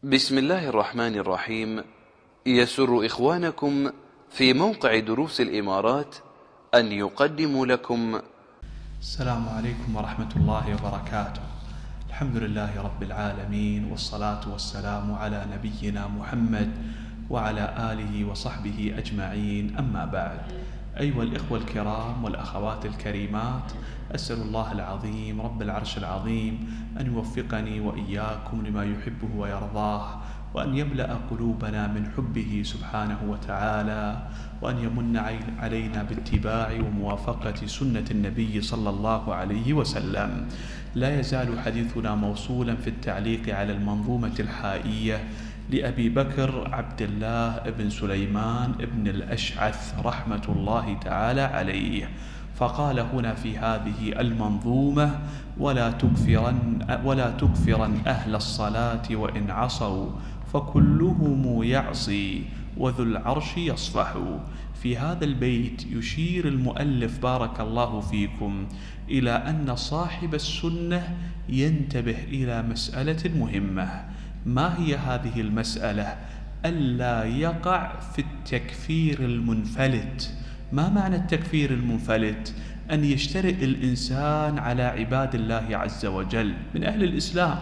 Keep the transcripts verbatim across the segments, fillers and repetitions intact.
بسم الله الرحمن الرحيم. يسر إخوانكم في موقع دروس الإمارات أن يقدموا لكم السلام عليكم ورحمة الله وبركاته. الحمد لله رب العالمين، والصلاة والسلام على نبينا محمد وعلى آله وصحبه أجمعين، أما بعد. أيها الإخوة الكرام والأخوات الكريمات، أسأل الله العظيم رب العرش العظيم أن يوفقني وإياكم لما يحبه ويرضاه، وأن يملأ قلوبنا من حبه سبحانه وتعالى، وأن يمن علينا باتباع وموافقة سنة النبي صلى الله عليه وسلم. لا يزال حديثنا موصولا في التعليق على المنظومة الحائية لأبي بكر عبد الله بن سليمان بن الأشعث رحمة الله تعالى عليه. فقال هنا في هذه المنظومة: ولا تكفرن, ولا تكفرن أهل الصلاة وإن عصوا فكلهم يعصي وذو العرش يصفح. في هذا البيت يشير المؤلف بارك الله فيكم إلى أن صاحب السنة ينتبه إلى مسألة مهمة. ما هي هذه المسألة؟ ألا يقع في التكفير المنفلت. ما معنى التكفير المنفلت؟ أن يشترئ الإنسان على عباد الله عز وجل من أهل الإسلام،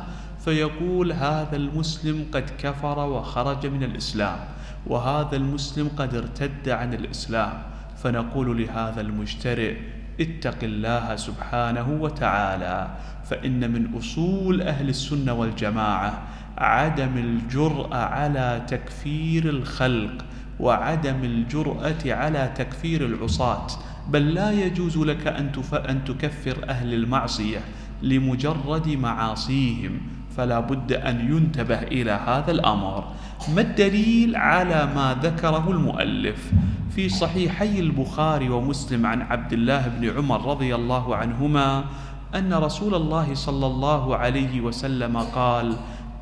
فيقول هذا المسلم قد كفر وخرج من الإسلام، وهذا المسلم قد ارتد عن الإسلام، فنقول لهذا المجترئ: اتق الله سبحانه وتعالى، فإن من أصول أهل السنة والجماعة عدم الجرأة على تكفير الخلق، وعدم الجرأة على تكفير العصاة. بل لا يجوز لك أن تكفر أهل المعصية لمجرد معاصيهم، فلا بد أن ينتبه إلى هذا الأمر. ما الدليل على ما ذكره المؤلف؟ في صحيحي البخاري ومسلم عن عبد الله بن عمر رضي الله عنهما أن رسول الله صلى الله عليه وسلم قال: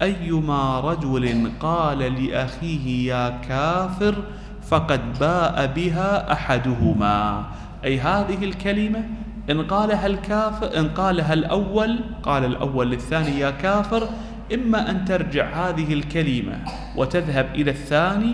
أيما رجل قال لأخيه يا كافر فقد باء بها أحدهما. أي هذه الكلمة إن قالها الكافر، إن قالها الأول، قال الأول للثاني يا كافر، إما أن ترجع هذه الكلمة وتذهب إلى الثاني،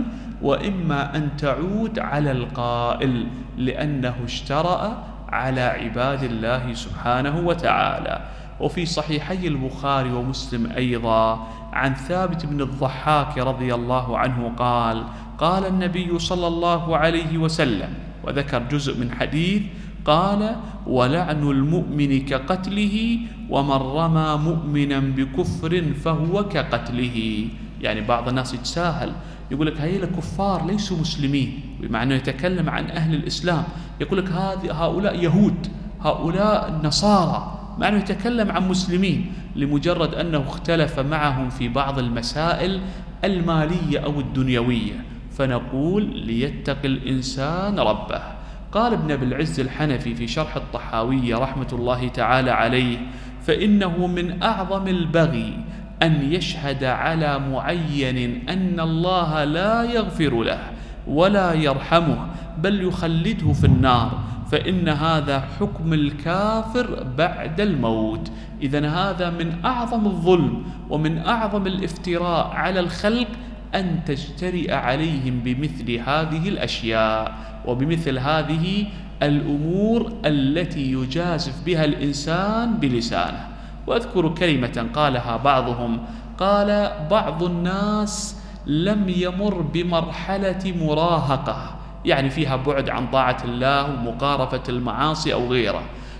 وإما أن تعود على القائل، لأنه اشترأ على عباد الله سبحانه وتعالى. وفي صحيحي البخاري ومسلم أيضا عن ثابت بن الضحاك رضي الله عنه قال: قال النبي صلى الله عليه وسلم، وذكر جزء من حديث، قال: ولعن المؤمن كقتله، ومن رمى مؤمنا بكفر فهو كقتله. يعني بعض الناس يتساهل يقول لك هؤلاء كفار ليسوا مسلمين، بمعنى يتكلم عن أهل الإسلام، يقول لك هؤلاء يهود، هؤلاء نصارى، مع أنه يتكلم عن مسلمين لمجرد أنه اختلف معهم في بعض المسائل المالية أو الدنيوية. فنقول ليتق الإنسان ربه. قال ابن أبي العز الحنفي في شرح الطحاوية رحمة الله تعالى عليه: فإنه من أعظم البغي أن يشهد على معين أن الله لا يغفر له ولا يرحمه، بل يخلده في النار، فإن هذا حكم الكافر بعد الموت. إذن هذا من أعظم الظلم ومن أعظم الافتراء على الخلق أن تجترئ عليهم بمثل هذه الأشياء وبمثل هذه الأمور التي يجازف بها الإنسان بلسانه. وأذكر كلمة قالها بعضهم، قال: بعض الناس لم يمر بمرحلة مراهقة، يعني فيها بعد عن طاعة الله ومقارفة المعاصي أو غيره،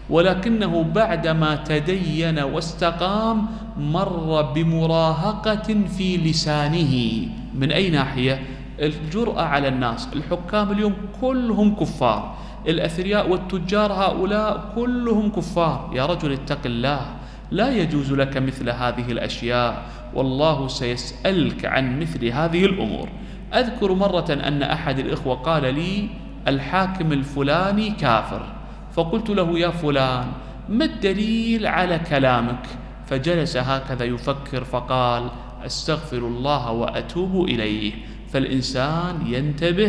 ولكنه بعدما تدين واستقام مر بمراهقة في لسانه. من أي ناحية؟ الجرأة على الناس. الحكام اليوم كلهم كفار، الأثرياء والتجار هؤلاء كلهم كفار. يا رجل اتق الله، لا يجوز لك مثل هذه الأشياء، والله سيسألك عن مثل هذه الأمور. أذكر مرة أن أحد الإخوة قال لي: الحاكم الفلاني كافر. فقلت له: يا فلان، ما الدليل على كلامك؟ فجلس هكذا يفكر فقال: أستغفر الله وأتوب إليه. فالإنسان ينتبه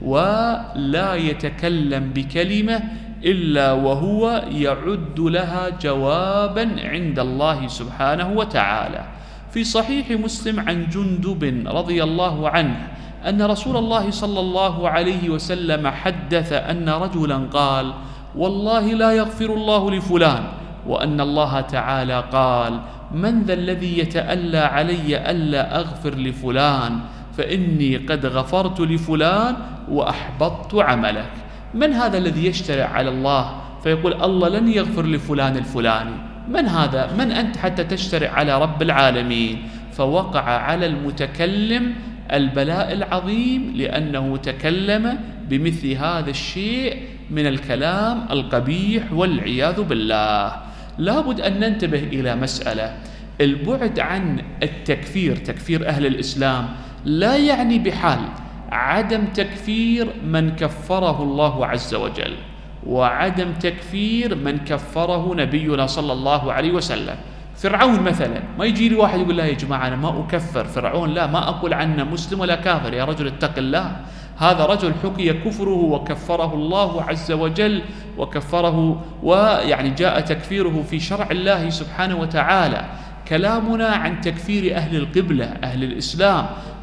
ولا يتكلم بكلمة إلا وهو يعد لها جوابا عند الله سبحانه وتعالى. في صحيح مسلم عن جندب رضي الله عنه أن رسول الله صلى الله عليه وسلم حدث أن رجلا قال: والله لا يغفر الله لفلان، وأن الله تعالى قال: من ذا الذي يتألى علي ألا أغفر لفلان، فإني قد غفرت لفلان وأحبطت عملك. من هذا الذي يشترع على الله فيقول الله لن يغفر لفلان الفلاني؟ من هذا؟ من أنت حتى تشترع على رب العالمين؟ فوقع على المتكلم البلاء العظيم، لأنه تكلم بمثل هذا الشيء من الكلام القبيح والعياذ بالله. لابد أن ننتبه إلى مسألة: البعد عن التكفير، تكفير أهل الإسلام، لا يعني بحال عدم تكفير من كفره الله عز وجل، وعدم تكفير من كفره نبينا صلى الله عليه وسلم. فرعون مثلا، ما يجي لي واحد يقول لا يا جماعة أنا ما أكفر فرعون، لا، ما أقول عنه مسلم ولا كافر، يا رجل اتق الله، هذا رجل حكي كفره وكفره الله عز وجل وكفره، ويعني جاء تكفيره في شرع الله سبحانه وتعالى. كلامنا عن تكفير أهل القبلة أهل الإسلام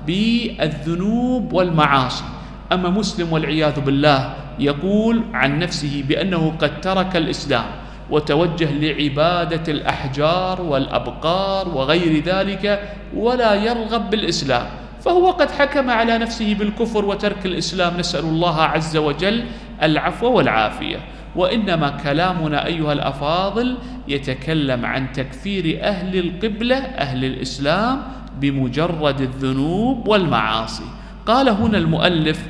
بالذنوب والمعاصي. أما مسلم والعياذ بالله يقول عن نفسه بأنه قد ترك الإسلام وتوجه لعبادة الأحجار والأبقار وغير ذلك ولا يرغب بالإسلام، فهو قد حكم على نفسه بالكفر وترك الإسلام، نسأل الله عز وجل العفو والعافية. وإنما كلامنا أيها الأفاضل يتكلم عن تكفير أهل القبلة أهل الإسلام بمجرد الذنوب والمعاصي. قال هنا المؤلف: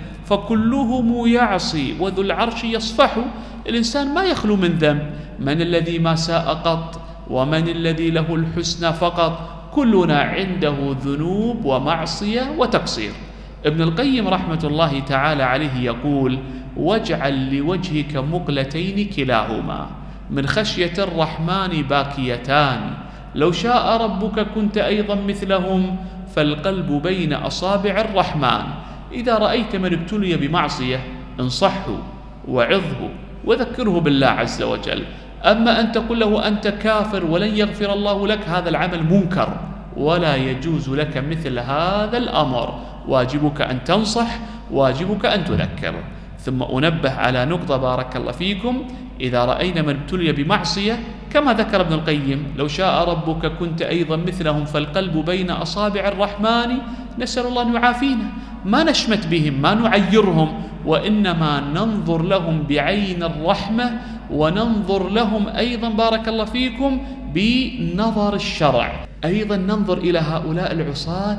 فكلهم يعصي وذو العرش يصفح. الإنسان ما يخلو من ذنب، من الذي ما ساء قط ومن الذي له الحسنى فقط، كلنا عنده ذنوب ومعصية وتقصير. ابن القيم رحمة الله تعالى عليه يقول: واجعل لوجهك مقلتين كلاهما من خشية الرحمن باكيتان، لو شاء ربك كنت أيضا مثلهم، فالقلب بين أصابع الرحمن. إذا رأيت من ابتلي بمعصية انصحه وعظه وذكره بالله عز وجل. أما أن تقول له أنت كافر ولن يغفر الله لك، هذا العمل منكر ولا يجوز لك مثل هذا الأمر. واجبك أن تنصح، واجبك أن تذكر. ثم أنبه على نقطة بارك الله فيكم: إذا رأينا من ابتلي بمعصية كما ذكر ابن القيم: لو شاء ربك كنت أيضا مثلهم، فالقلب بين أصابع الرحمن، نسأل الله أن يعافينا. ما نشمت بهم، ما نعيرهم، وإنما ننظر لهم بعين الرحمة، وننظر لهم أيضا بارك الله فيكم بنظر الشرع. أيضا ننظر إلى هؤلاء العصاة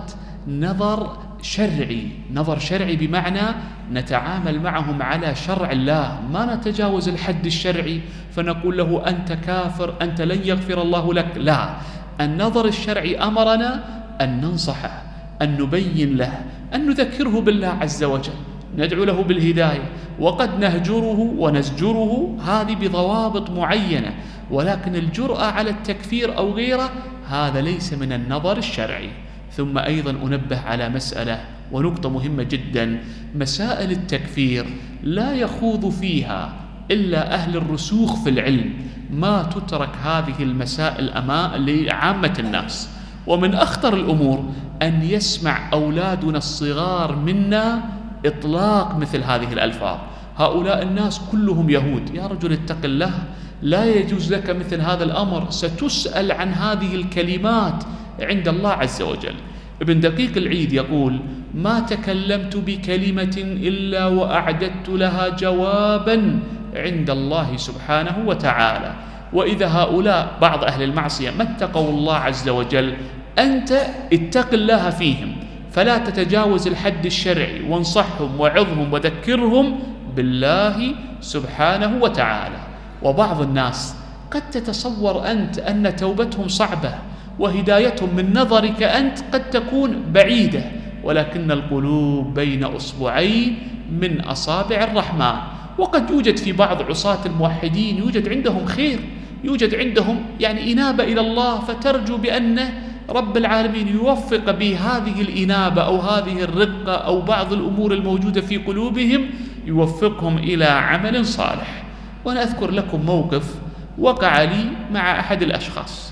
نظر شرعي، نظر شرعي بمعنى نتعامل معهم على شرع الله، ما نتجاوز الحد الشرعي فنقول له أنت كافر، أنت لن يغفر الله لك، لا. النظر الشرعي أمرنا أن ننصحه، أن نبين له، أن نذكره بالله عز وجل، ندعو له بالهداية، وقد نهجره ونزجره، هذه بضوابط معينة. ولكن الجرأة على التكفير أو غيره هذا ليس من النظر الشرعي. ثم أيضا أنبه على مسألة ونقطة مهمة جدا: مسائل التكفير لا يخوض فيها إلا أهل الرسوخ في العلم، ما تترك هذه المسائل أمام لعامة الناس. ومن أخطر الأمور أن يسمع أولادنا الصغار منا إطلاق مثل هذه الألفاظ: هؤلاء الناس كلهم يهود. يا رجل اتق الله، لا يجوز لك مثل هذا الأمر، ستسأل عن هذه الكلمات عند الله عز وجل. ابن دقيق العيد يقول: ما تكلمت بكلمة إلا وأعددت لها جوابا عند الله سبحانه وتعالى. وإذا هؤلاء بعض أهل المعصية ما اتقوا الله عز وجل، أنت اتق الله فيهم، فلا تتجاوز الحد الشرعي، وانصحهم وعظهم وذكرهم بالله سبحانه وتعالى. وبعض الناس قد تتصور أنت أن توبتهم صعبة وهدايتهم من نظرك أنت قد تكون بعيدة، ولكن القلوب بين أصبعين من أصابع الرحمن. وقد يوجد في بعض عصاة الموحدين يوجد عندهم خير، يوجد عندهم يعني إنابة إلى الله، فترجو بأن رب العالمين يوفق بهذه الإنابة أو هذه الرقة أو بعض الأمور الموجودة في قلوبهم، يوفقهم إلى عمل صالح. وأنا أذكر لكم موقف وقع لي مع أحد الأشخاص.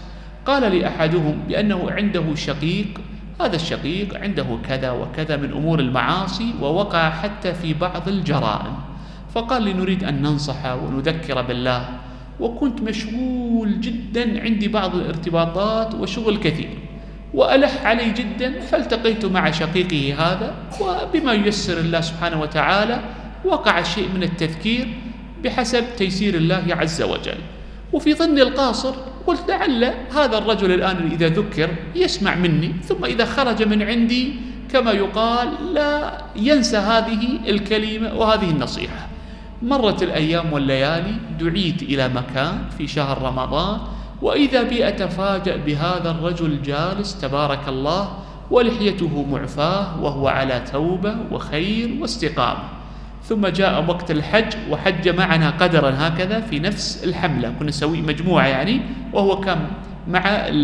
قال لي أحدهم بأنه عنده شقيق، هذا الشقيق عنده كذا وكذا من أمور المعاصي، ووقع حتى في بعض الجرائم، فقال لي نريد أن ننصح ونذكر بالله، وكنت مشغول جدا، عندي بعض الارتباطات وشغل كثير، وألح علي جدا، فالتقيت مع شقيقه هذا، وبما ييسر الله سبحانه وتعالى وقع شيء من التذكير بحسب تيسير الله عز وجل. وفي ظني القاصر قلت لعل هذا الرجل الآن إذا ذكر يسمع مني، ثم إذا خرج من عندي كما يقال لا ينسى هذه الكلمة وهذه النصيحة. مرت الأيام والليالي، دعيت إلى مكان في شهر رمضان، وإذا بي أتفاجأ بهذا الرجل جالس تبارك الله ولحيته معفاة وهو على توبة وخير واستقامة. ثم جاء وقت الحج وحج معنا قدرا هكذا في نفس الحملة، كنا نسوي مجموعة يعني، وهو كان مع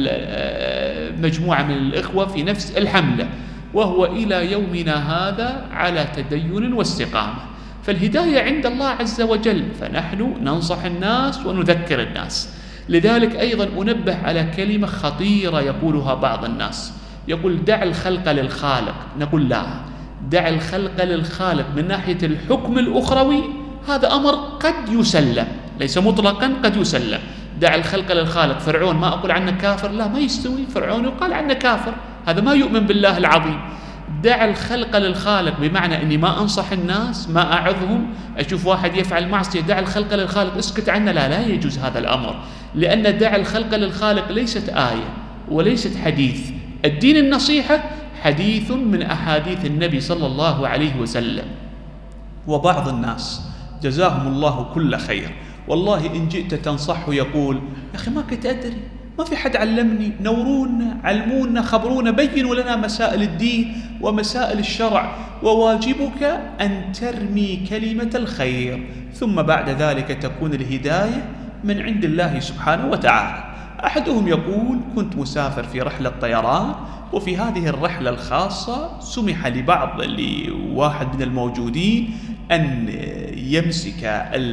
مجموعة من الإخوة في نفس الحملة، وهو إلى يومنا هذا على تدين واستقامة. فالهداية عند الله عز وجل، فنحن ننصح الناس ونذكر الناس. لذلك أيضا أنبه على كلمة خطيرة يقولها بعض الناس، يقول دع الخلق للخالق. نقول لا، دع الخلق للخالق من ناحية الحكم الأخروي هذا أمر قد يسلم، ليس مطلقا، قد يسلم. دع الخلق للخالق، فرعون ما أقول عنه كافر، لا ما يستوي، فرعون يقال عنه كافر، هذا ما يؤمن بالله العظيم. دع الخلق للخالق بمعنى أني ما أنصح الناس، ما أعظهم، أشوف واحد يفعل معصية دع الخلق للخالق اسكت عنه، لا لا يجوز هذا الأمر، لأن دع الخلق للخالق ليست آية وليست حديث. الدين النصيحة حديث من أحاديث النبي صلى الله عليه وسلم. وبعض الناس جزاهم الله كل خير والله إن جئت تنصحه يقول يا أخي ما كنت أدري، ما في حد علمني، نورونا، علمونا، خبرونا، بينوا لنا مسائل الدين ومسائل الشرع، وواجبك أن ترمي كلمة الخير، ثم بعد ذلك تكون الهداية من عند الله سبحانه وتعالى. أحدهم يقول كنت مسافر في رحلة طيران، وفي هذه الرحلة الخاصة سمح لبعض لواحد من الموجودين أن يمسك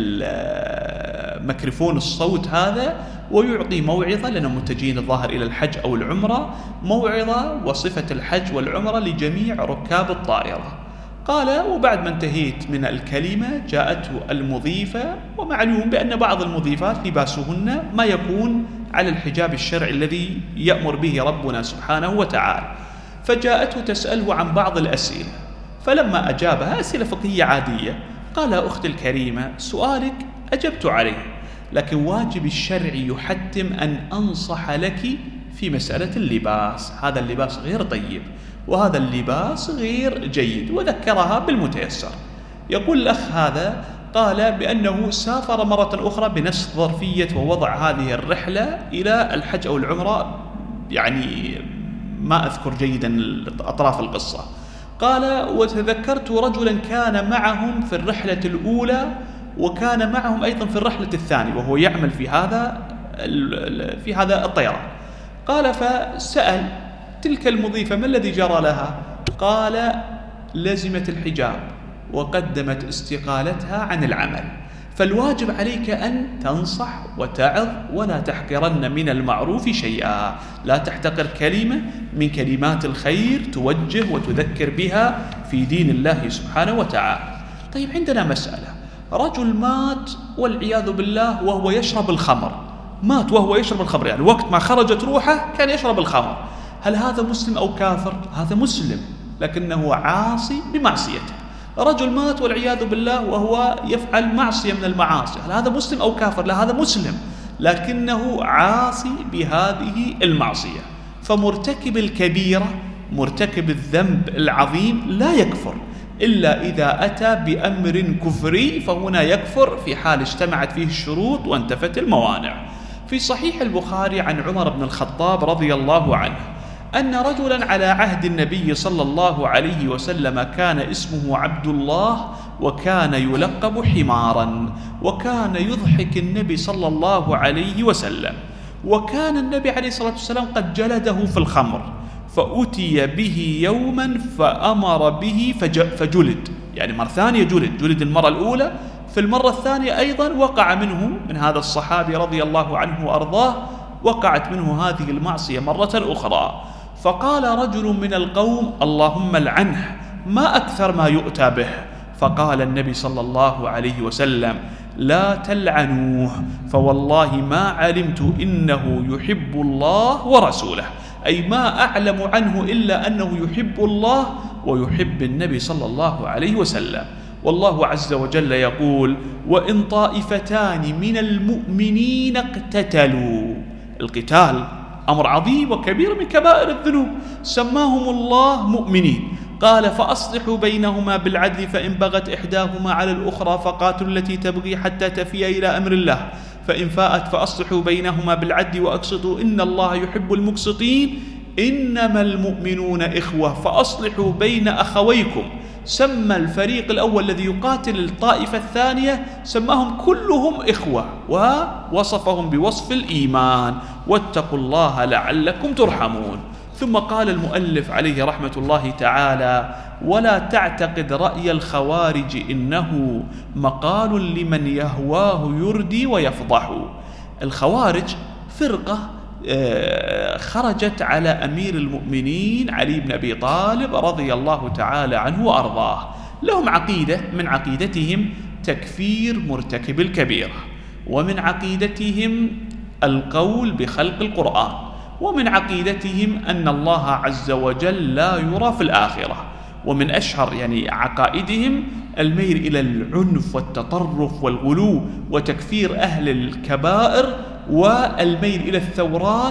الميكروفون الصوت هذا ويعطي موعظة، لأنهم متجهين الظاهر إلى الحج أو العمرة، موعظة وصفة الحج والعمرة لجميع ركاب الطائرة. قال وبعد ما انتهيت من الكلمة جاءته المضيفة، ومعلوم بأن بعض المضيفات لباسهن ما يكون على الحجاب الشرعي الذي يأمر به ربنا سبحانه وتعالى، فجاءته تسأله عن بعض الأسئلة، فلما أجابها أسئلة فقهية عادية قال أختي الكريمة سؤالك أجبت عليه، لكن واجب الشرعي يحتم أن أنصح لك في مسألة اللباس، هذا اللباس غير طيب وهذا اللباس غير جيد، وذكرها بالمتيسر. يقول الأخ هذا قال بأنه سافر مرة أخرى بنفس ظرفية ووضع هذه الرحلة إلى الحج أو العمرة، يعني ما أذكر جيدا أطراف القصة. قال وتذكرت رجلا كان معهم في الرحلة الأولى وكان معهم أيضا في الرحلة الثانية وهو يعمل في هذا في هذا الطيران. قال فسأل تلك المضيفة ما الذي جرى لها؟ قال لزمت الحجاب وقدمت استقالتها عن العمل. فالواجب عليك أن تنصح وتعظ ولا تحقرن من المعروف شيئا، لا تحتقر كلمة من كلمات الخير توجه وتذكر بها في دين الله سبحانه وتعالى. طيب عندنا مسألة، رجل مات والعياذ بالله وهو يشرب الخمر، مات وهو يشرب الخمر، يعني وقت ما خرجت روحه كان يشرب الخمر، هل هذا مسلم أو كافر؟ هذا مسلم لكنه عاصي بمعصيته. رجل مات والعياذ بالله وهو يفعل معصية من المعاصي، هل هذا مسلم أو كافر؟ لا هذا مسلم لكنه عاصي بهذه المعصية. فمرتكب الكبيرة مرتكب الذنب العظيم لا يكفر إلا إذا أتى بأمر كفري، فهنا يكفر في حال اجتمعت فيه الشروط وانتفت الموانع. في صحيح البخاري عن عمر بن الخطاب رضي الله عنه أن رجلا على عهد النبي صلى الله عليه وسلم كان اسمه عبد الله وكان يلقب حمارا، وكان يضحك النبي صلى الله عليه وسلم، وكان النبي عليه الصلاة والسلام قد جلده في الخمر، فأتي به يوما فأمر به فجلد، يعني مرة ثانية جلد جلد المرة الأولى، في المرة الثانية أيضا وقع منه من هذا الصحابي رضي الله عنه وأرضاه وقعت منه هذه المعصية مرة أخرى. فقال رجل من القوم: اللهم لعنه، ما أكثر ما يؤتى به. فقال النبي صلى الله عليه وسلم: لا تلعنوه، فوالله ما علمت إنه يحب الله ورسوله، أي ما أعلم عنه إلا أنه يحب الله ويحب النبي صلى الله عليه وسلم. والله عز وجل يقول: وإن طائفتان من المؤمنين اقتتلوا. القتال أمر عظيم وكبير من كبائر الذنوب، سماهم الله مؤمنين. قال: فأصلحوا بينهما بالعدل، فإن بغت إحداهما على الأخرى فقاتلوا التي تبغي حتى تفيء إلى أمر الله، فإن فاءت فأصلحوا بينهما بالعدل وأقسطوا إن الله يحب المقسطين، إنما المؤمنون إخوة فأصلحوا بين أخويكم. سمى الفريق الأول الذي يقاتل الطائفة الثانية سماهم كلهم إخوة، ووصفهم بوصف الإيمان: واتقوا الله لعلكم ترحمون. ثم قال المؤلف عليه رحمة الله تعالى: ولا تعتقد رأي الخوارج إنه مقال لمن يهواه يردي ويفضح. الخوارج فرقة خرجت على أمير المؤمنين علي بن أبي طالب رضي الله تعالى عنه وأرضاه. لهم عقيدة، من عقيدتهم تكفير مرتكب الكبيرة، ومن عقيدتهم القول بخلق القرآن، ومن عقيدتهم أن الله عز وجل لا يرى في الآخرة، ومن أشهر يعني عقائدهم الميل إلى العنف والتطرف والغلو وتكفير أهل الكبائر، والميل إلى الثورات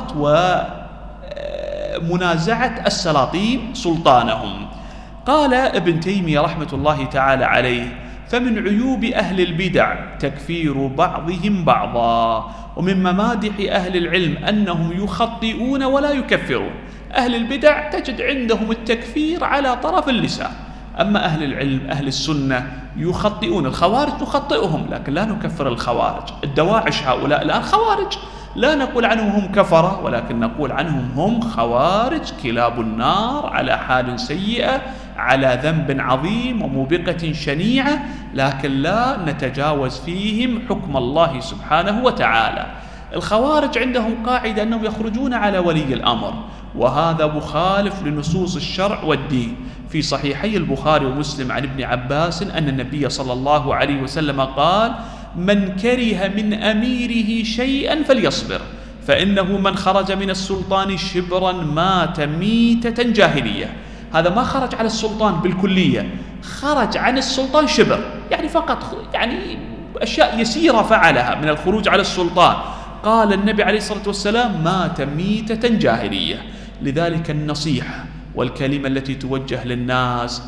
ومنازعة السلاطين سلطانهم. قال ابن تيمية رحمة الله تعالى عليه: فمن عيوب أهل البدع تكفير بعضهم بعضا، ومن ممادح أهل العلم أنهم يخطئون ولا يكفرون. أهل البدع تجد عندهم التكفير على طرف اللسان، أما أهل العلم أهل السنة يخطئون. الخوارج نخطئهم لكن لا نكفر الخوارج. الدواعش هؤلاء الآن خوارج، لا نقول عنهم هم كفرة، ولكن نقول عنهم هم خوارج كلاب النار، على حال سيئة، على ذنب عظيم وموبقة شنيعة، لكن لا نتجاوز فيهم حكم الله سبحانه وتعالى. الخوارج عندهم قاعدة أنهم يخرجون على ولي الأمر، وهذا مخالف لنصوص الشرع والدين. في صحيحي البخاري ومسلم عن ابن عباس أن النبي صلى الله عليه وسلم قال: من كره من أميره شيئا فليصبر، فإنه من خرج من السلطان شبرا مات ميتة جاهلية. هذا ما خرج على السلطان بالكلية، خرج عن السلطان شبر، يعني فقط يعني أشياء يسيرة فعلها من الخروج على السلطان. قال النبي عليه الصلاة والسلام: مات ميتة جاهلية. لذلك النصيحة والكلمة التي توجه للناس: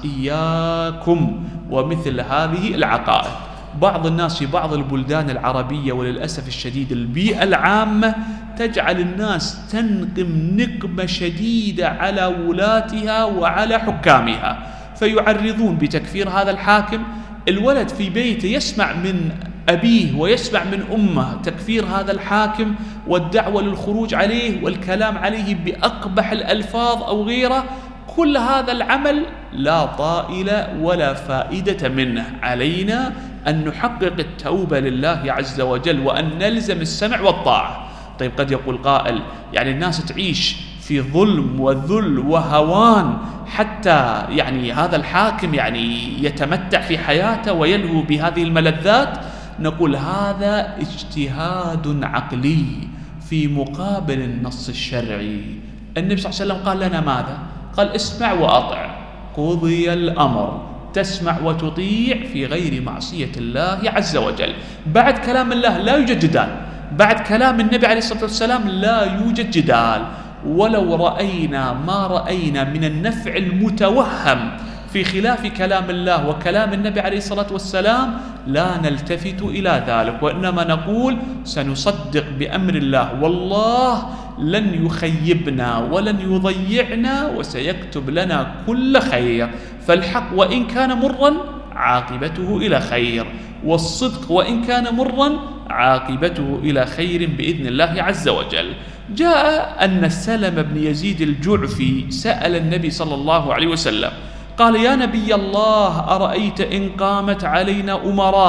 إياكم ومثل هذه العقائد. بعض الناس في بعض البلدان العربية وللأسف الشديد البيئة العامة تجعل الناس تنقم نقمة شديدة على ولاتها وعلى حكامها، فيعرضون بتكفير هذا الحاكم. الولد في بيته يسمع من أبيه ويسمع من أمه تكفير هذا الحاكم والدعوة للخروج عليه والكلام عليه بأقبح الألفاظ أو غيره. كل هذا العمل لا طائل ولا فائدة منه. علينا أن نحقق التوبة لله عز وجل وأن نلزم السمع والطاعة. طيب قد يقول قائل: يعني الناس تعيش في ظلم وذل وهوان حتى يعني هذا الحاكم يعني يتمتع في حياته ويلهو بهذه الملذات. نقول هذا اجتهاد عقلي في مقابل النص الشرعي. النبي صلى الله عليه وسلم قال لنا ماذا؟ قال: اسمع وأطع، قضي الأمر، تسمع وتطيع في غير معصية الله عز وجل. بعد كلام الله لا يوجد جدال، بعد كلام النبي عليه الصلاة والسلام لا يوجد جدال. ولو رأينا ما رأينا من النفع المتوهم في خلاف كلام الله وكلام النبي عليه الصلاة والسلام لا نلتفت إلى ذلك، وإنما نقول سنصدق بأمر الله، والله لن يخيبنا ولن يضيعنا وسيكتب لنا كل خير. فالحق وإن كان مرا عاقبته إلى خير، والصدق وإن كان مرا عاقبته إلى خير بإذن الله عز وجل. جاء أن سلم بن يزيد الجعفي سأل النبي صلى الله عليه وسلم قال: يا نبي الله، أرأيت إن قامت علينا أمراء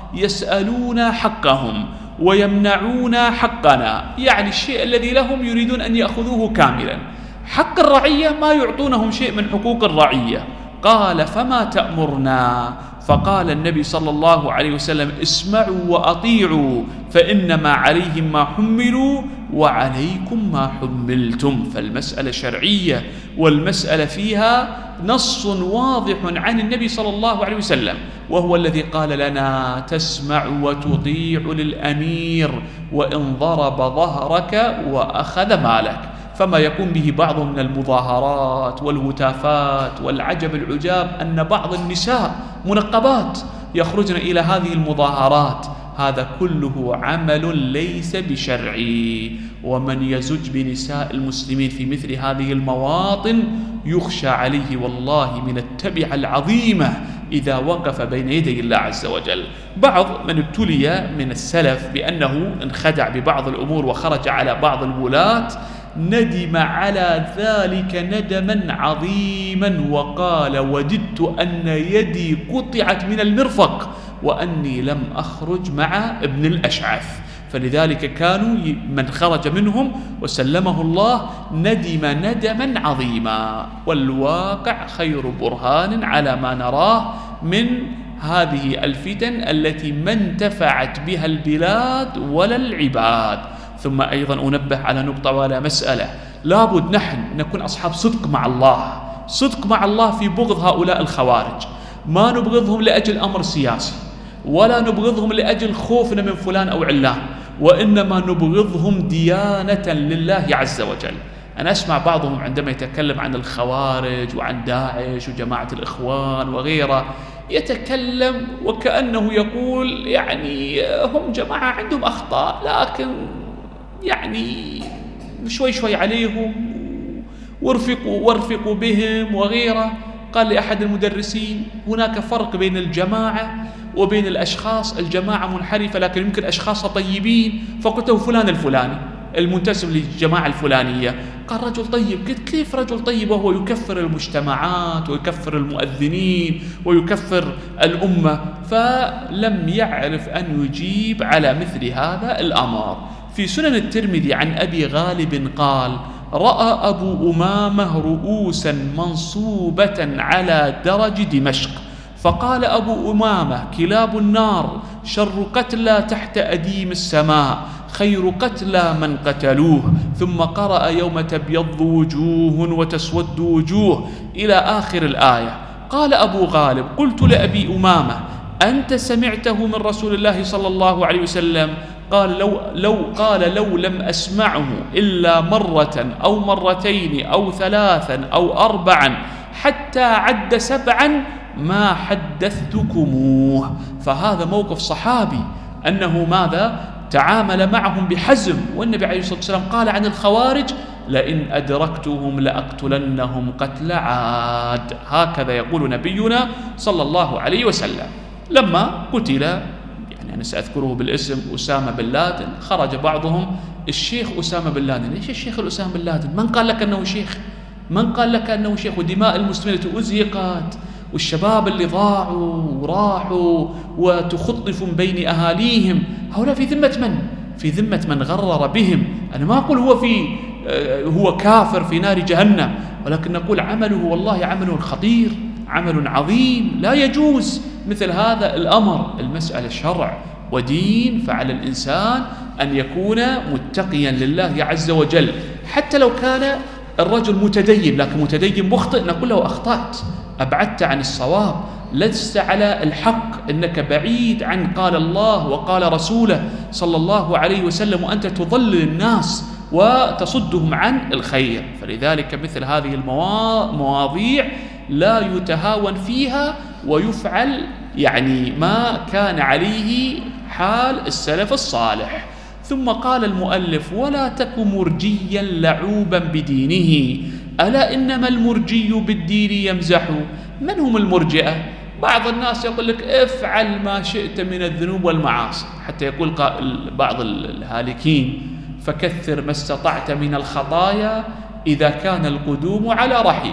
يسألون حقهم ويمنعون حقنا، يعني الشيء الذي لهم يريدون أن يأخذوه كاملا. حق الرعية ما يعطونهم شيء من حقوق الرعية. قال فما تأمرنا؟ فقال النبي صلى الله عليه وسلم اسمعوا وأطيعوا فإنما عليهم ما حملوا وعليكم ما حملتم. فالمسألة شرعية، والمسألة فيها نص واضح عن النبي صلى الله عليه وسلم، وهو الذي قال لنا تسمع وتطيع للأمير وإن ضرب ظهرك وأخذ مالك. فما يقوم به بعض من المظاهرات والهتافات والعجب العجاب أن بعض النساء منقبات يخرجن إلى هذه المظاهرات، هذا كله عمل ليس بشرعي. ومن يزج بنساء المسلمين في مثل هذه المواطن يخشى عليه والله من التبعة العظيمة إذا وقف بين يدي الله عز وجل. بعض من ابتلي من السلف بأنه انخدع ببعض الأمور وخرج على بعض الولاة ندم على ذلك ندما عظيما وقال وددت أن يدي قطعت من المرفق وأني لم أخرج مع ابن الأشعث. فلذلك كانوا من خرج منهم وسلمه الله ندم ندما عظيما. والواقع خير برهان على ما نراه من هذه الفتن التي ما انتفعت بها البلاد ولا العباد. ثم أيضا أنبه على نقطة ولا مسألة، لابد نحن نكون أصحاب صدق مع الله، صدق مع الله في بغض هؤلاء الخوارج. ما نبغضهم لأجل أمر سياسي، ولا نبغضهم لأجل خوفنا من فلان أو علان، وإنما نبغضهم ديانة لله عز وجل. أنا أسمع بعضهم عندما يتكلم عن الخوارج وعن داعش وجماعة الإخوان وغيره يتكلم وكأنه يقول يعني هم جماعة عندهم أخطاء لكن يعني شوي شوي عليهم وارفقوا وارفقوا بهم وغيره. قال لي أحد المدرسين هناك فرق بين الجماعة وبين الأشخاص، الجماعة منحرفة لكن يمكن أشخاص طيبين. فقلت له فلان الفلاني المنتسب للجماعة الفلانية، قال رجل طيب. قلت كيف رجل طيب وهو يكفر المجتمعات ويكفر المؤذنين ويكفر الأمة؟ فلم يعرف أن يجيب على مثل هذا الأمر. في سنن الترمذي عن أبي غالب قال رأى أبو أمامة رؤوسا منصوبة على درج دمشق، فقال أبو أمامة كلاب النار شر قتلى تحت أديم السماء خير قتلى من قتلوه. ثم قرأ يوم تبيض وجوه وتسود وجوه إلى آخر الآية. قال أبو غالب قلت لأبي أمامة أنت سمعته من رسول الله صلى الله عليه وسلم؟ قال لو, لو قال لو لم أسمعه إلا مرة أو مرتين أو ثلاثا أو أربعا حتى عد سبعا ما حدثتكموه. فهذا موقف صحابي أنه ماذا؟ تعامل معهم بحزم. والنبي عليه الصلاة والسلام قال عن الخوارج لئن أدركتهم لأقتلنهم قتل عاد. هكذا يقول نبينا صلى الله عليه وسلم. لما قتل يعني أنا سأذكره بالاسم أسامة بن لادن، خرج بعضهم الشيخ أسامة بن لادن. ليش الشيخ الأسامة بن لادن؟ من قال لك أنه شيخ؟ من قال لك أنه شيخ؟ ودماء المسلمين أزهقت والشباب اللي ضاعوا وراحوا وتخطفوا من بين أهاليهم، هؤلاء في ذمة من؟ في ذمة من غرر بهم. أنا ما أقول هو في هو كافر في نار جهنم، ولكن نقول عمله والله عمل خطير، عمل عظيم، لا يجوز مثل هذا الأمر. المسألة شرع ودين، فعلى الإنسان أن يكون متقيا لله عز وجل. حتى لو كان الرجل متدين لكن متدين مخطئ نقول له أخطأت، أبعدت عن الصواب، لست على الحق، إنك بعيد عن قال الله وقال رسوله صلى الله عليه وسلم، وأنت تضلل الناس وتصدهم عن الخير. فلذلك مثل هذه المواضيع لا يتهاون فيها ويفعل يعني ما كان عليه حال السلف الصالح. ثم قال المؤلف ولا تك مرجيا لعوبا بدينه ألا إنما المرجي بالدين يمزح. من هم المرجئة؟ بعض الناس يقول لك افعل ما شئت من الذنوب والمعاصي، حتى يقول بعض الهالكين فكثر ما استطعت من الخطايا إذا كان القدوم على رحيم.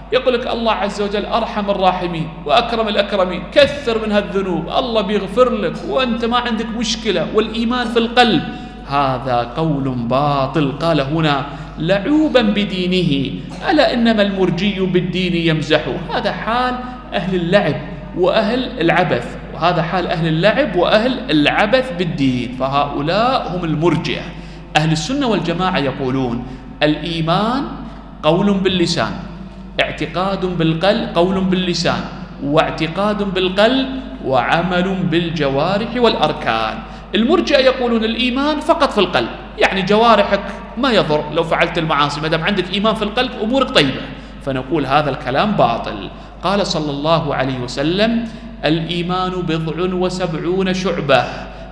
يقول لك الله عز وجل أرحم الراحمين وأكرم الأكرمين، كثر من هالذنوب الله بيغفر لك وأنت ما عندك مشكلة والإيمان في القلب. هذا قول باطل. قال هنا لعوبا بدينه، ألا إنما المرجي بالدين يمزح. هذا حال أهل اللعب وأهل العبث، وهذا حال أهل اللعب وأهل العبث بالدين، فهؤلاء هم المرجئة. أهل السنة والجماعة يقولون الإيمان قول باللسان، اعتقاد بالقلب، قول باللسان واعتقاد بالقلب وعمل بالجوارح والأركان. المرجئة يقولون الإيمان فقط في القلب، يعني جوارحك ما يضر لو فعلت المعاصي، ما دام عندك إيمان في القلب أمورك طيبة. فنقول هذا الكلام باطل. قال صلى الله عليه وسلم الإيمان بضع وسبعون شعبة،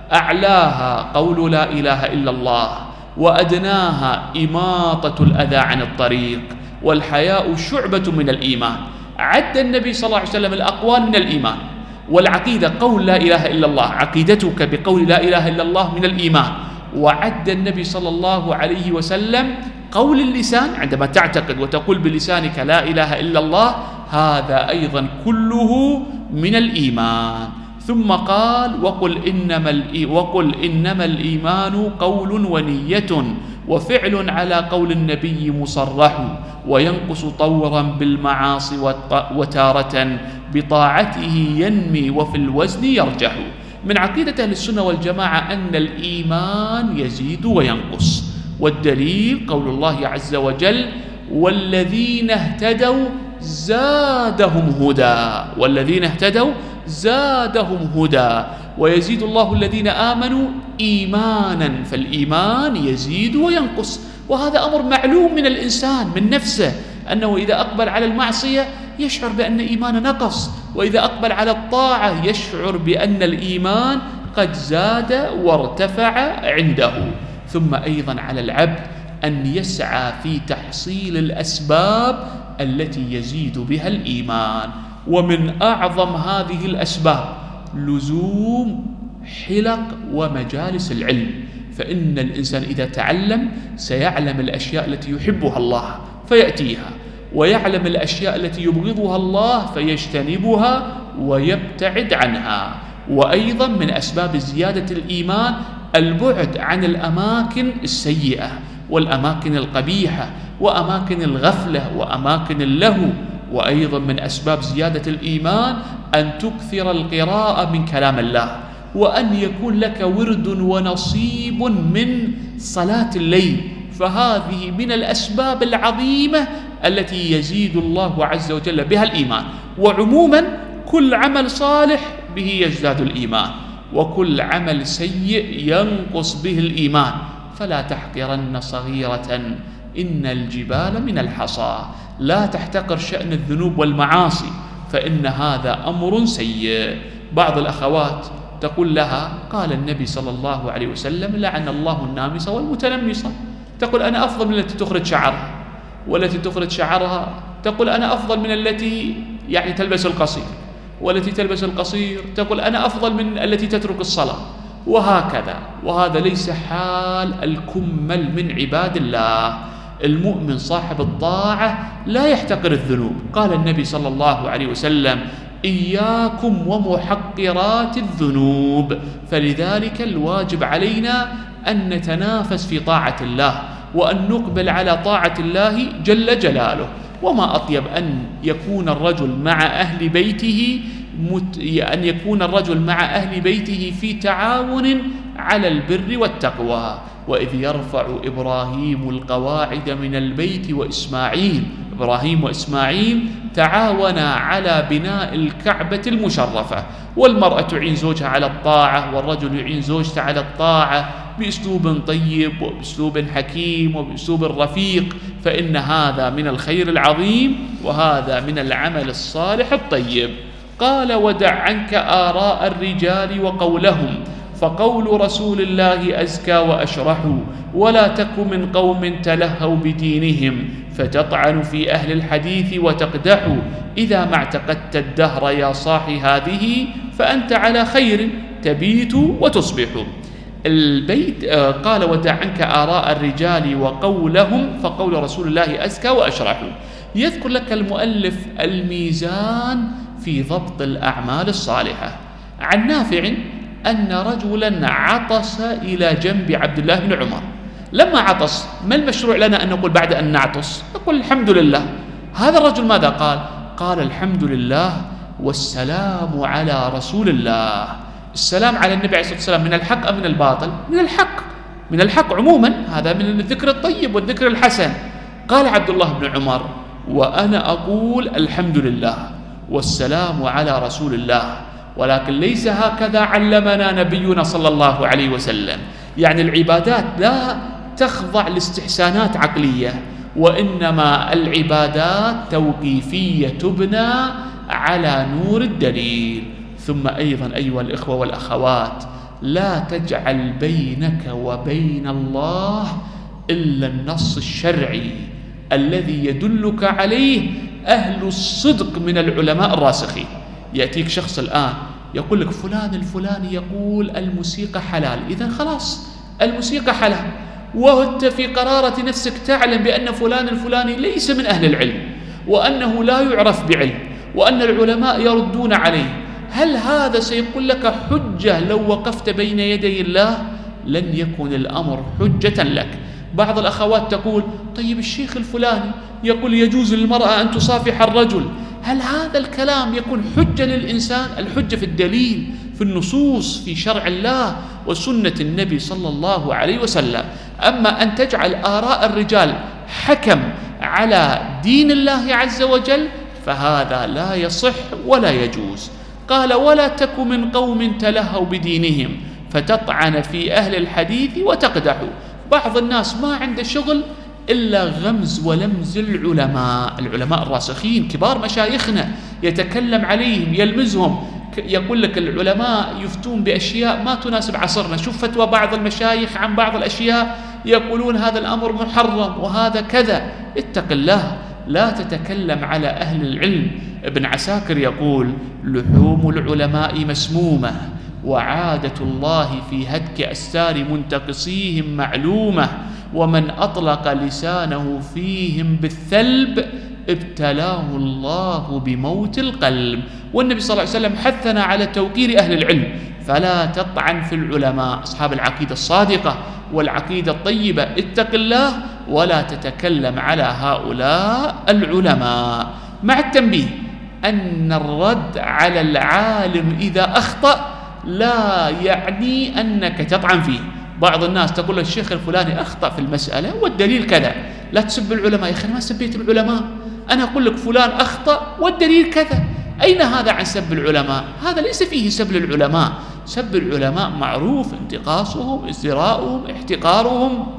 أعلاها قول لا إله إلا الله، وأدناها إماطة الأذى عن الطريق، والحياء شعبة من الإيمان. عد النبي صلى الله عليه وسلم الأقوال من الإيمان، والعقيدة قول لا إله إلا الله، عقيدتك بقول لا إله إلا الله من الإيمان. وعد النبي صلى الله عليه وسلم قول اللسان، عندما تعتقد وتقول بلسانك لا إله إلا الله، هذا أيضا كله من الإيمان. ثم قال وقل إنما, وقل إنما الإيمان قول ونية وفعل على قول النبي مصرح، وينقص طورا بالمعاصي وتارة بطاعته ينمي وفي الوزن يرجح. من عقيدة أهل السنة والجماعة أن الإيمان يزيد وينقص، والدليل قول الله عز وجل والذين اهتدوا زادهم هدى، والذين اهتدوا زادهم هدى، ويزيد الله الذين آمنوا إيمانا، فالإيمان يزيد وينقص. وهذا أمر معلوم من الإنسان من نفسه، أنه إذا أقبل على المعصية يشعر بأن إيمانه نقص، وإذا أقبل على الطاعة يشعر بأن الإيمان قد زاد وارتفع عنده. ثم أيضا على العبد أن يسعى في تحصيل الأسباب التي يزيد بها الإيمان، ومن أعظم هذه الأسباب لزوم حلق ومجالس العلم، فإن الإنسان إذا تعلم سيعلم الأشياء التي يحبها الله فيأتيها، ويعلم الأشياء التي يبغضها الله فيجتنبها ويبتعد عنها. وأيضا من أسباب زيادة الإيمان البعد عن الأماكن السيئة والأماكن القبيحة وأماكن الغفلة وأماكن اللهو. وأيضا من أسباب زيادة الإيمان أن تكثر القراءة من كلام الله، وأن يكون لك ورد ونصيب من صلاة الليل، فهذه من الأسباب العظيمة التي يزيد الله عز وجل بها الإيمان. وعموما كل عمل صالح به يزداد الإيمان، وكل عمل سيء ينقص به الإيمان. فلا تحقرن صغيرة إن الجبال من الحصى، لا تحتقر شأن الذنوب والمعاصي، فإن هذا أمر سيء. بعض الأخوات تقول لها قال النبي صلى الله عليه وسلم لعن الله النامصة والمتنمصة، تقول أنا أفضل من التي تخرج شعرها، والتي تخرج شعرها تقول أنا أفضل من التي يعني تلبس القصير، والتي تلبس القصير تقول أنا أفضل من التي تترك الصلاة، وهكذا. وهذا ليس حال الكمل من عباد الله. المؤمن صاحب الطاعة لا يحتقر الذنوب. قال النبي صلى الله عليه وسلم إياكم ومحقرات الذنوب. فلذلك الواجب علينا أن نتنافس في طاعة الله، وأن نقبل على طاعة الله جل جلاله. وما أطيب أن يكون الرجل مع أهل بيته مت... أن يكون الرجل مع أهل بيته في تعاون على البر والتقوى. وإذ يرفع إبراهيم القواعد من البيت وإسماعيل، إبراهيم وإسماعيل تعاونا على بناء الكعبة المشرفة. والمرأة تعين زوجها على الطاعة، والرجل يعين زوجته على الطاعة بأسلوب طيب وبأسلوب حكيم وبأسلوب رفيق، فإن هذا من الخير العظيم، وهذا من العمل الصالح الطيب. قال ودع عنك آراء الرجال وقولهم، فقول رسول الله أزكى وأشرح، ولا تك من قوم تلهوا بدينهم فتطعن في أهل الحديث وتقدح. إذا ما اعتقدت الدهر يا صاحي هذه فأنت على خير تبيت وتصبح. البيت قال ودع عنك آراء الرجال وقولهم، فقول رسول الله أزكى وأشرح، يذكر لك المؤلف الميزان في ضبط الأعمال الصالحة. عن نافع أن رجلا عطس إلى جنب عبد الله بن عمر. لما عطس، ما المشروع لنا أن نقول بعد أن نعطس؟ نقول الحمد لله. هذا الرجل ماذا قال؟ قال الحمد لله والسلام على رسول الله. السلام على النبي عليه الصلاة والسلام من الحق أم من الباطل؟ من الحق، من الحق عموما، هذا من الذكر الطيب والذكر الحسن. قال عبد الله بن عمر: وأنا أقول الحمد لله والسلام على رسول الله، ولكن ليس هكذا علمنا نبينا صلى الله عليه وسلم. يعني العبادات لا تخضع لاستحسانات عقلية، وإنما العبادات توقيفية تبنى على نور الدليل. ثم أيضا أيها الإخوة والأخوات، لا تجعل بينك وبين الله إلا النص الشرعي الذي يدلك عليه أهل الصدق من العلماء الراسخين. يأتيك شخص الآن يقول لك فلان الفلاني يقول الموسيقى حلال، إذن خلاص الموسيقى حلال، وأنت في قرارة نفسك تعلم بأن فلان الفلاني ليس من أهل العلم، وأنه لا يعرف بعلم، وأن العلماء يردون عليه. هل هذا سيقول لك حجة لو وقفت بين يدي الله؟ لن يكون الأمر حجة لك. بعض الأخوات تقول طيب الشيخ الفلاني يقول يجوز للمرأة أن تصافح الرجل، هل هذا الكلام يكون حجة للإنسان؟ الحجة في الدليل، في النصوص، في شرع الله وسنة النبي صلى الله عليه وسلم. أما أن تجعل آراء الرجال حكم على دين الله عز وجل فهذا لا يصح ولا يجوز. قال: ولا تك من قوم تلهوا بدينهم فتطعن في أهل الحديث وتقدحوا. بعض الناس ما عنده شغل إلا غمز ولمز العلماء، العلماء الراسخين كبار مشايخنا، يتكلم عليهم يلمزهم، يقول لك العلماء يفتون بأشياء ما تناسب عصرنا. شوف فتوى بعض المشايخ عن بعض الأشياء يقولون هذا الأمر محرم وهذا كذا. اتق الله، لا تتكلم على أهل العلم. ابن عساكر يقول: لحوم العلماء مسمومة، وعادة الله في هتك أستار منتقصيهم معلومة، ومن أطلق لسانه فيهم بالثلب ابتلاه الله بموت القلب. والنبي صلى الله عليه وسلم حثنا على توقير أهل العلم، فلا تطعن في العلماء أصحاب العقيدة الصادقة والعقيدة الطيبة. اتق الله ولا تتكلم على هؤلاء العلماء، مع التنبيه أن الرد على العالم إذا أخطأ لا يعني أنك تطعن فيه. بعض الناس تقول الشيخ الفلاني أخطأ في المسألة والدليل كذا، لا تسب العلماء. يا أخي ما سبيت العلماء، أنا أقول لك فلان أخطأ والدليل كذا. أين هذا عن سب العلماء؟ هذا ليس فيه سب العلماء. سب العلماء معروف، انتقاصهم، ازدراؤهم، احتقارهم.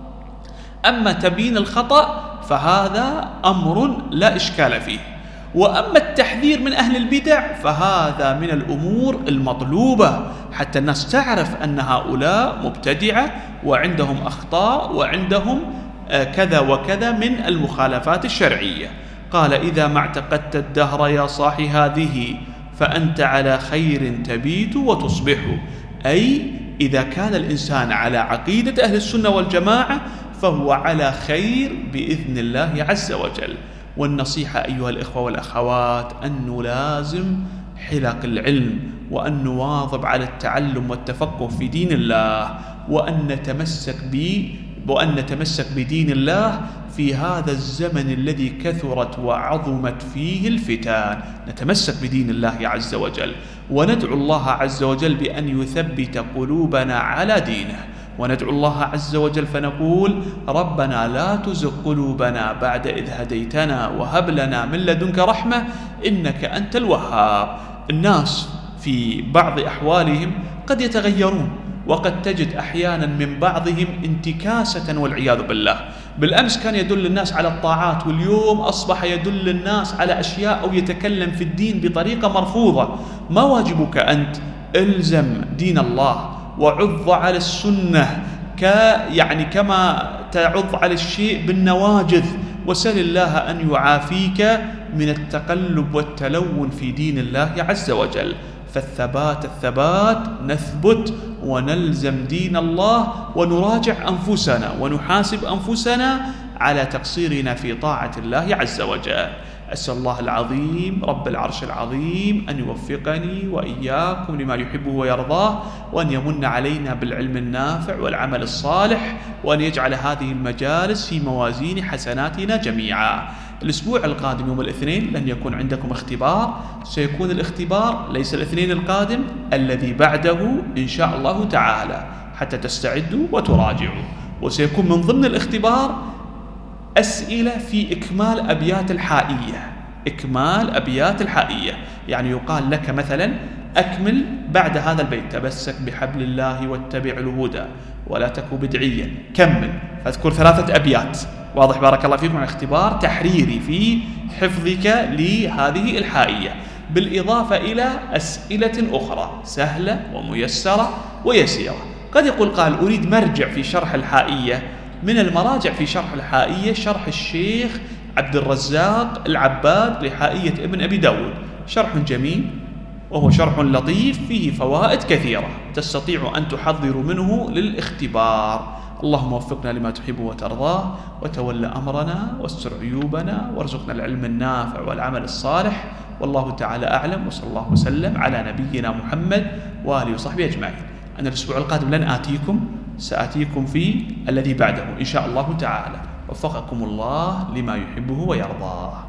أما تبيين الخطأ فهذا أمر لا إشكال فيه. وأما التحذير من أهل البدع فهذا من الأمور المطلوبة، حتى الناس تعرف أن هؤلاء مبتدعة وعندهم أخطاء وعندهم كذا وكذا من المخالفات الشرعية. قال: إذا ما اعتقدت الدهر يا صاحي هذه فأنت على خير تبيت وتصبح. أي إذا كان الإنسان على عقيدة أهل السنة والجماعة فهو على خير بإذن الله عز وجل. والنصيحة أيها الإخوة والأخوات أن نلازم حلق العلم، وأن نواظب على التعلم والتفقه في دين الله، وأن نتمسك ب وأن نتمسك بدين الله في هذا الزمن الذي كثرت وعظمت فيه الفتن. نتمسك بدين الله عز وجل، وندعو الله عز وجل بأن يثبت قلوبنا على دينه، وندعو الله عز وجل فنقول: ربنا لا تزغ قلوبنا بعد إذ هديتنا وهب لنا من لدنك رحمة إنك أنت الوهاب. الناس في بعض أحوالهم قد يتغيرون، وقد تجد أحيانا من بعضهم انتكاسة والعياذ بالله. بالأمس كان يدل الناس على الطاعات، واليوم أصبح يدل الناس على أشياء أو يتكلم في الدين بطريقة مرفوضة. ما واجبك أنت؟ الزم دين الله وعض على السنة ك يعني كما تعض على الشيء بالنواجذ، وسل الله أن يعافيك من التقلب والتلون في دين الله عز وجل. فالثبات الثبات نثبت ونلزم دين الله ونراجع أنفسنا ونحاسب أنفسنا على تقصيرنا في طاعة الله عز وجل. أسأل الله العظيم رب العرش العظيم أن يوفقني وإياكم لما يحبه ويرضاه، وأن يمن علينا بالعلم النافع والعمل الصالح، وأن يجعل هذه المجالس في موازين حسناتنا جميعا. الأسبوع القادم يوم الاثنين لن يكون عندكم اختبار، سيكون الاختبار ليس الاثنين القادم، الذي بعده إن شاء الله تعالى، حتى تستعدوا وتراجعوا. وسيكون من ضمن الاختبار أسئلة في إكمال أبيات الحائية، إكمال أبيات الحائية، يعني يقال لك مثلا أكمل بعد هذا البيت: تمسك بحبل الله واتبع الهدى ولا تكن بدعيا، كمل، فاذكر ثلاثة أبيات. واضح؟ بارك الله فيكم. اختبار تحريري في حفظك لهذه الحائية، بالإضافة إلى أسئلة أخرى سهلة وميسرة ويسيرة. قد يقول قال: أريد مرجع في شرح الحائية. من المراجع في شرح الحائية شرح الشيخ عبد الرزاق العباد لحائية ابن أبي داود، شرح جميل وهو شرح لطيف فيه فوائد كثيرة، تستطيع أن تحضر منه للاختبار. اللهم وفقنا لما تحب وترضاه، وتولى أمرنا واستر عيوبنا، وارزقنا العلم النافع والعمل الصالح. والله تعالى أعلم، وصلى الله وسلم على نبينا محمد وآله وصحبه أجمعين. أنا الأسبوع القادم لن آتيكم، سآتيكم في الذي بعده إن شاء الله تعالى. وفقكم الله لما يحبه ويرضاه.